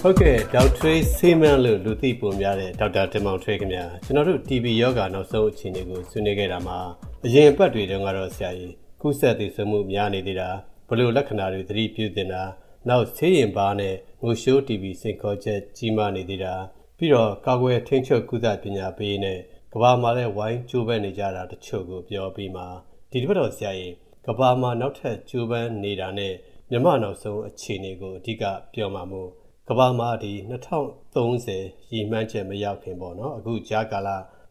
ဟုတ်ကဲ့ဒေါက်ထွေးဆေးမန်းလို့လူသိပုံများတဲ့ဒေါက်တာတင်မောင်ထွေးခင်ဗျာကျွန်တော်တို့ TB ယောဂနောက်ဆုံးအခြေအနေကိုဆွေးနွေးခဲ့တာမှာအရင်အပတ်တွေတုန်းကတော့ဆရာကြီးကုသသိဆုံးမှုများနေသေးတာဘလို့လက္ခဏာတွေသတိပြုတင်တာနောက်ဆေးရင်ပါနဲ့ငိုရှိုး TB စိန်ခေါ်ချက်ကြီးမားနေသေးတာပြီးတော့ကာကွယ်ထိန်းချုပ်ကုသပညာပေးနဲ့ကမ္ဘာမှာလည်းဝိုင်းကြိုးပမ်းနေကြတာတချို့ကိုပြောပြီးမှဒီတစ်ပတ်တော့ဆရာကြီးကမ္ဘာမှာနောက်ထပ်ကြိုးပမ်းနေတာနဲ့မြန်မာနောက်ဆုံးအခြေအနေကိုအဓိကပြောမှာမို့ကမ္ဘာမှာဒီ2030ရည်မှန်းချက်မရောက်ခင်ပေါ့နော်အခုကြားကာလ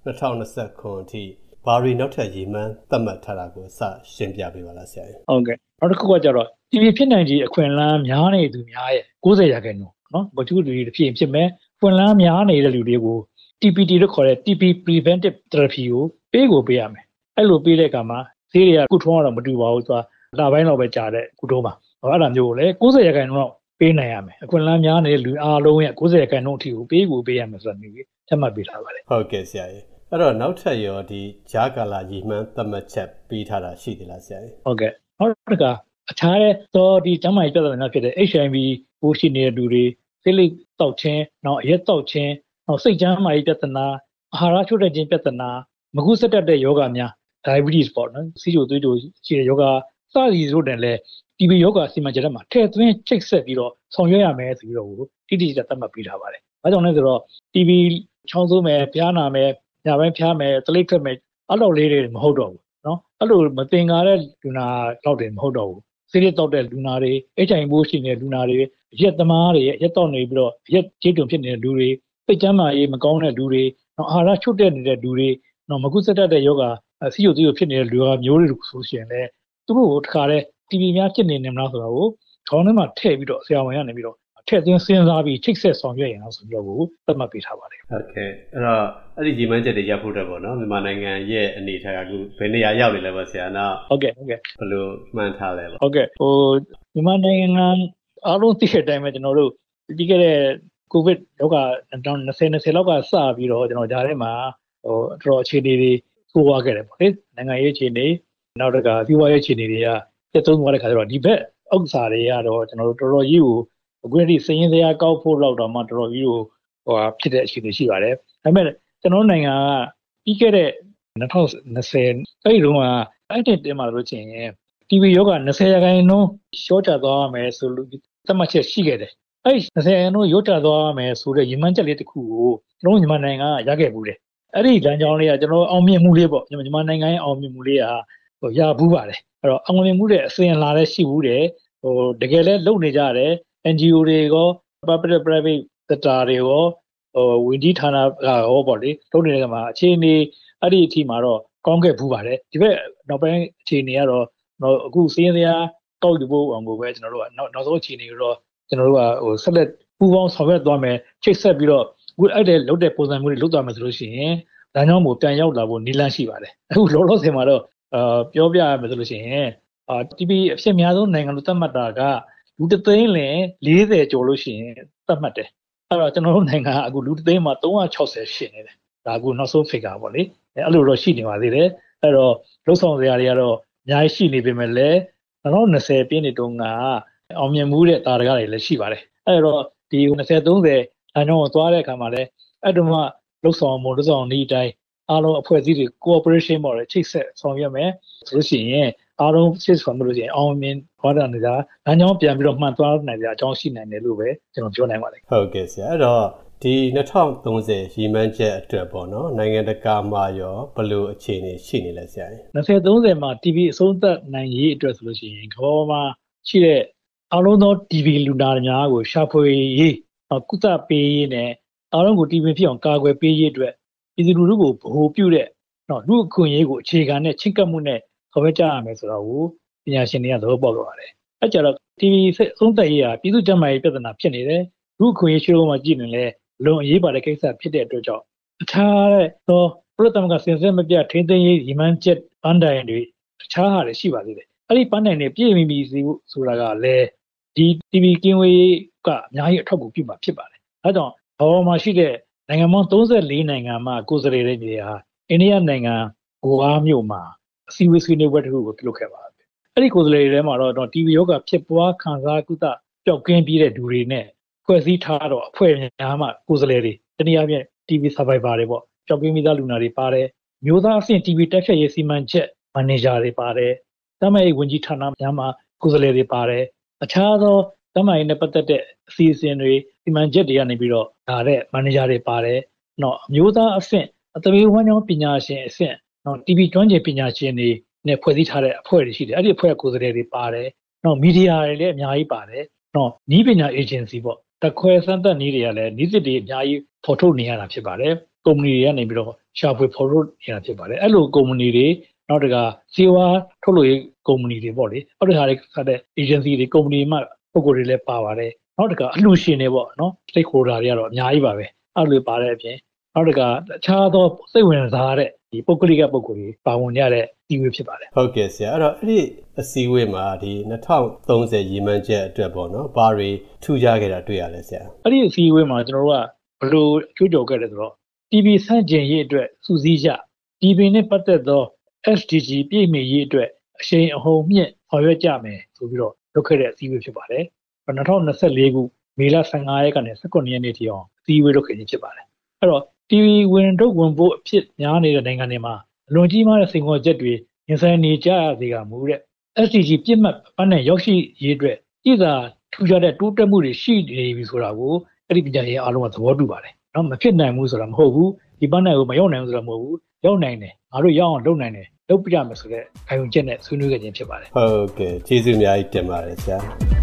2029အထိဘာတွေနောက်ထပ်ရည်မှန်းသတ်မှတ်ထားတာကိုစရှင်းပြပေးပါလားဆရာကြီးဟုတ်ကဲ့နောက်တစ်ခုကကြတော့ TB ဖြစ်နိုင်ခြေအခွင့်အလမ်းများနေသူများရဲ့90%နော်ဘာသူတွေဖြစ်မယ်အခွင့်အလမ်းများနေတဲ့လူတွေကို TPT လို့ခေါ်တဲ့ TB preventive therapy ကိုပေးရမယ်အဲ့လိုပေးတဲ့အခါမှာဈေးတွေကကုထုံးကတော့မတူပါဘူးလပိုင်းလောက်ပဲကြာတဲ့ကုထုံးပါအဲ့ဒါမျိုးကိုလည်း90%တော့ပေးနိုင်ရမယ်အခွင့်အလမ်းများနေတဲ့လူအားလုံးရဲ့90%အထိကိုပေးရမယ်ဆိုတာမျိုးသတ်မှတ်ပေးထားပါတယ်ဟုတ်ကဲ့ဆရာကြီးအဲ့တော့နောက်ထပ်ရောဒီဂျာကာလာရည်မှန်းသတ်မှတ်ချက်ပေးထားတာရှိသေးလားဆရာကြီးဟုတ်ကဲ့နောက်တစ်ခါအခြားတဲ့ဒီကျန်းမာရေးပြဿနာဖြစ်တဲ့ HIV ပိုးရှိနေတဲ့လူတွေဆေးလိပ်တောက်ခြင်းနောက်အရက်တောက်ခြင်းနောက်စိတ်ကျန်းမာရေးပြဿနာအာဟာရချို့တဲ့ခြင်းပြဿနာမကုသတတ်တဲ့ယောဂများ diabetes ပေါ့နော်စီးကျိုသွေးကျိုရှိတဲ့ယောဂစသည်တို့တယ်လဲ TB ယောဂစီမံချက်မှာထည့်သွင်းချိတ်ဆက်ပြီးတော့ဆောင်ရွက်ရမယ်ဆိုပြီးတော့တိတိကျကျသတ်မှတ်ပေးထားပါတယ်။ဘာကြောင့်လဲဆိုတော့ TB ချောင်းဆိုးမယ်၊ဖျားနာမယ်၊ညပိုင်းဖျားမယ်၊တလိပ်ထွက်မယ်အဲ့လိုလေးတွေမဟုတ်တော့ဘူးနော်။အဲ့လိုမသင်္ကာတဲ့လူနာတော့တယ်မဟုတ်တော့ဘူး။ဆေးရတောက်တဲ့လူနာတွေ HIV ပိုးရှိနေတဲ့လူနာတွေရက်သမားတွေရက်တောက်နေပြီးတော့ရက်ကြေးတုံဖြစ်နေတဲ့လူတွေစိတ်ကျန်းမာရေးမကောင်းတဲ့လူတွေနောက်အာဟာရချို့တဲ့နေတဲ့လူတွေနောက်မကုသတတ်တဲ့ယောဂစီယိုဖြစ်နေတဲ့လူဟာမျိုးတွေဆိုရှင်လဲသူတို့ကိုတခါလဲ TB များဖြစ်နေမလားဆိုတော့ခေါင်းထဲမှာထည့်ပြီးတော့ဆရာဝန်ကနေပြီးတော့ထည့်သွင်းစဉ်းစားပြီးချိတ်ဆက်ဆောင်ရွက်ရင်ဆိုပြီးတော့သတ်မှတ်ပေးထားပါတယ်ဟုတ်ကဲ့အဲ့တော့အဲ့ဒီရည်မှန်းချက်တွေရပ်ဖို့တော့ပေါ့နော်မြန်မာနိုင်ငံရဲ့အနေအထားကအခုဘယ်နေရာရောက်နေလဲပေါ့ဆရာနော်ဟုတ်ကဲ့ဘယ်လိုမှန်းထားလဲပေါ့ဟုတ်ကဲ့မြန်မာနိုင်ငံအားလုံးသိတဲ့အတိုင်းပဲကျွန်တော်တို့ဒီကတဲ့ကိုဗစ်ရောဂါ2020လောက်ကစပြီးတော့ကျွန်တော်ဂျားထဲမှာတော်တော်အခြေအနေတွေဆိုးသွားခဲ့တယ်ပေါ့လေနိုင်ငံရေးအခြေအနေနောက်တကစီးပွားရေးအခြေအနေတွေကတက်သုံးသွားတဲ့ခါကျတော့ဒီဘက်ဥစ္စာတွေကတော့ကျွန်တော်တို့တော်တော်ကြီးကိုအခုအထိစည်ရင်းစရာကောက်ဖို့လောက်တော့မှတော်တော်ကြီးကိုဖြစ်တဲ့အခြေအနေရှိပါတယ်ဒါပေမဲ့ကျွန်တော်နိုင်ငံကပြီးခဲ့တဲ့2020အဲ့ဒီတော့အဲ့ဒီတင်မှာလို့ချင်း TB ယောဂ20%ရှော့ချသွားမယ်ဆိုလို့သတ်မှတ်ချက်ရှိခဲ့တယ်အဲ့ဒီ20%ရော့ချသွားမယ်ဆိုတဲ့ရည်မှန်းချက်လေးတစ်ခုကိုကျွန်တော်မြန်မာနိုင်ငံကရခဲ့ဘူးတယ်အဲ့ဒီလမ်းကြောင်းလေးကကျွန်တော်အောင်မြင်မှုလေးပေါ့မြန်မာနိုင်ငံရဲ့အောင်မြင်မှုလေးကရဘူးပါတယ်အဲ့တော့အောင်မြင်မှုတဲ့အစဉ်အလာလည်းရှိဘူးတယ်တကယ်လည်းလုပ်နေကြတယ် NGO တွေရော public private sector တွေရောဝန်ကြီးဌာနကရောပေါ့လေလုပ်နေတဲ့ကမှာအခြေအနေအဲ့ဒီအထိမှာတော့ကောင်းခဲ့ဘူးပါတယ်ဒီဘက်နောက်ပိုင်းအခြေအနေကတော့အခုစင်းစရာတောက်ယူဖို့အောင်ကိုပဲကျွန်တော်တို့ကနောက်ဆုံးအခြေအနေကိုတော့ကျွန်တော်တို့ကဆက်လက်ပူးပေါင်းဆောင်ရွက်သွားမယ်ချိတ်ဆက်ပြီးတော့အခုအဲ့တဲ့လုပ်တဲ့ပုံစံမျိုးတွေလုပ်သွားမယ်ဆိုလို့ရှိရင်ဒါကြောင့်မို့ပြန်ရောက်လာဖို့နည်းလမ်းရှိပါတယ်အခုလောလောဆယ်မှာတော့ပြောပြရမယ်ဆိုလို့ရှိရင်TB အဖြစ်များဆုံးနိုင်ငံလို့သတ်မှတ်တာကလူတစ်သိန်းလင်40ကျော်လို့ရှိရင်သတ်မှတ်တယ်အဲ့တော့ကျွန်တော်တို့နိုင်ငံကအခုလူတစ်သိန်းမှာ360ရှိနေတယ်ဒါအခုနောက်ဆုံး figure ပေါ့လေအဲ့လိုတော့ရှိနေပါသေးတယ်အဲ့တော့လှုပ်ဆောင်စရာတွေကတော့အများကြီးရှိနေပေမဲ့လည်း2020ပြည့်နှစ်တုန်းကအောင်မြင်မှုတဲ့တာရကတွေလည်းရှိပါတယ်အဲ့တော့ဒီ2030အကြောင်းကိုသွားတဲ့အခါမှာလည်းအဲ့တုန်းကလှုပ်ဆောင်မှုလှုပ်ဆောင်နည်းအတိုင်းအားလုံးအဖွဲ့အစည်းတွေ cooperation ပေါ့လေချိတ်ဆက်ဆောင်ရွက်မယ်ဆိုလို့ရှိရင်အားလုံးချိတ်ဆောင်လို့ရှိရင်အောင်မြင်သွားတာနေတာလမ်းကြောင်းပြန်ပြီးတော့မှန်သွားနိုင်တဲ့အကြောင်းရှိနိုင်တယ်လို့ပဲကျွန်တော်ပြောနိုင်ပါတယ်ဟုတ်ကဲ့ဆရာအဲ့တော့ဒီ2030ရည်မှန်းချက်အတွက်ပေါ့နော်နိုင်ငံတကာမှာရောဘယ်လိုအခြေအနေရှိနေလဲဆရာ 2030မှာ TB အဆုံးသတ်နိုင်ရေးအတွက်ဆိုလို့ရှိရင်ကမ္ဘာမှာရှိတဲ့အားလုံးသော TB လူနာများကိုရှာဖွေရေးကုသပေးရေးနဲ့အားလုံးကို TB ဖြစ်အောင်ကာကွယ်ပေးရေးအတွက်ပြည်သူလူထုကိုဗဟိုပြုတဲ့လူအခွင့်အရေးကိုအခြေခံတဲ့ချင့်ကပ်မှုနဲ့ဆောင်ရွက်ကြရမယ်ဆိုတော့ပညာရှင်တွေကသဘောပေါက်ကြပါတယ်အဲကြတော့ TB အဆုံးသတ်ရေးဟာပြည်သူ့ကျန်းမာရေးပြဿနာဖြစ်နေတယ်လူအခွင့်အရေးရှိလို့မှကြည့်နေလဲလုံအရေးပါတဲ့ကိစ္စဖြစ်တဲ့အတွက်ကြောင့်အခြားတဲ့ပြည်သမကစင်စစ်မပြထိန်းသိမ်းရေးရီမန်းချက်ပန်းတိုင်တွေအခြားဟာတွေရှိပါသေးတယ်အဲ့ဒီပန်းတိုင်တွေပြည့်မီဆိုတာကလည်းဒီ TB ကင်းဝေးကအများကြီးအထောက်အကူပြုမှာဖြစ်ပါတယ်အဲကြောင့်ဘာမှရှိတဲ့နိုင်ငံပေါင်း34နိုင်ငံမှာကိုယ်စားလှယ်တွေနေရာအိန္ဒိယနိုင်ငံဂိုအာမြို့မှာအစည်းအဝေးဆွေးနွေးပွဲတစ်ခုကိုပြုလုပ်ခဲ့ပါတယ်အဲ့ဒီကိုယ်စားလှယ်တွေထဲမှာတော့ TB ရောဂါဖြစ်ပွားခံစားကုသပျောက်ကင်းပြီးတဲ့လူတွေနဲ့ဖွဲ့စည်းထားတော့အဖွဲ့များမှကိုယ်စားလှယ်တွေတနည်းအားဖြင့် TB survivor တွေပေါ့ကြောက်ပြင်းမိသားလူနာတွေပါတယ်မျိုးသားအဆင့် TB တက်ဖြတ်ရေးစီမံချက်မန်နေဂျာတွေပါတယ်တမန်ရေးဝန်ကြီးဌာနများမှကိုယ်စားလှယ်တွေပါတယ်အခြားသောတမန်ရေးနဲ့ပတ်သက်တဲ့အစီအစဉ်တွေစီမံချက်တွေကနေပြီးတော့ဒါတဲ့မန်နေဂျာတွေပါတယ်နော်မျိုးသားအဆင့်အသမီးဝမ်းကြောင်းပညာရှင်အဆင့်နော် TB ကျွမ်းကျင်ပညာရှင်တွေနဲ့ဖွဲ့စည်းထားတဲ့အဖွဲ့တွေရှိတယ်အဲ့ဒီအဖွဲ့ကိုယ်စားလှယ်တွေပါတယ်နော်မီဒီယာတွေလည်းအများကြီးပါတယ်နော်ဤပညာ agency ပေါ့တခွဲစမ်းသပ်နည်းတွေကလည်းနည်းသစ်တွေအများကြီးဖော်ထုတ်နေရတာဖြစ်ပါတယ်ကုမ္ပဏီတွေကနေပြီးတော့ရှာဖွေဖော်ထုတ်နေရတာဖြစ်ပါတယ်အဲ့လိုကုမ္ပဏီတွေနောက်တကစီဝါထုတ်လို့ရေးကုမ္ပဏီတွေပေါ့လေအဲ့ဒီဟာတွေဆက်တဲ့ agency တွေကုမ္ပဏီမှပုဂ္ဂိုလ်တွေလည်းပါပါတယ်နောက်တကအလှူရှင်တွေပေါ့နော် stakeholder တွေကတော့အများကြီးပါပဲအဲ့လိုပါတဲ့အပြင်နောက်တကအခြားသောစိတ်ဝင်စားတဲ့ဒီပုဂ္ဂလိကပုဂ္ဂိုလ်တွေပါဝင်ကြတဲ့အစည်းအဝေးဖြစ်ပါတယ်ဟုတ်ကဲ့ဆရာအဲ့တော့အဲ့ဒီအစည်းအဝေးမှာဒီ2030ရည်မှန်းချက်အတွက်ပေါ့နော်ဘာတွေထူးခြားခဲ့တာတွေ့ရလဲဆရာအဲ့ဒီအစည်းအဝေးမှာကျွန်တော်တို့ကဘယ်လိုအကျိုးကြော်ခဲ့လဲဆိုတော့ TB ဆန့်ကျင်ရေးအတွက်စူးစီးကြ TB နဲ့ပတ်သက်သော SDG ပြည့်မီရေးအတွက်အရှိန်အဟုန်မြင့်ဆောင်ရွက်ကြမယ်ဆိုပြီးတော့လုပ်ခဲ့တဲ့အစည်းအဝေးဖြစ်ပါတယ်2024ခုမေလ15ရက်ကနေ19ရက်နေ့ထိအောင်အစည်းအဝေးလုပ်ခဲ့ခြင်းဖြစ်ပါတယ်အဲ့တော့ TB ဝင်ဖို့အဖြစ်များနေတဲ့နိုင်ငံတွေမှာအလွန်ကြီးမားတဲ့စိန်ခေါ်ချက်တွေရင်ဆိုင်နေကြရစေကမူတဲ့ SDG ပြည့်မှတ်ပန်းနဲ့ရောက်ရှိရေးအတွက်ဤသာထူးခြားတဲ့တိုးတက်မှုတွေရှိနေပြီဆိုတာကိုအဲ့ဒီပညာရေးအားလုံးကသဘောတူပါတယ်နော်မဖြစ်နိုင်ဘူးဆိုတာမဟုတ်ဘူးဒီပန်းနဲ့ကိုမရောက်နိုင်ဘူးဆိုတာမဟုတ်ဘူးရောက်နိုင်တယ်ငါတို့ရောက်အောင်လုပ်နိုင်တယ်လုပ်ပြရမယ်ဆိုတဲ့ခံယူချက်နဲ့ဆွေးနွေးခဲ့ခြင်းဖြစ်ပါတယ်ဟုတ်ကဲ့ကျေးဇူးအများကြီးတင်ပါတယ်ဆရာ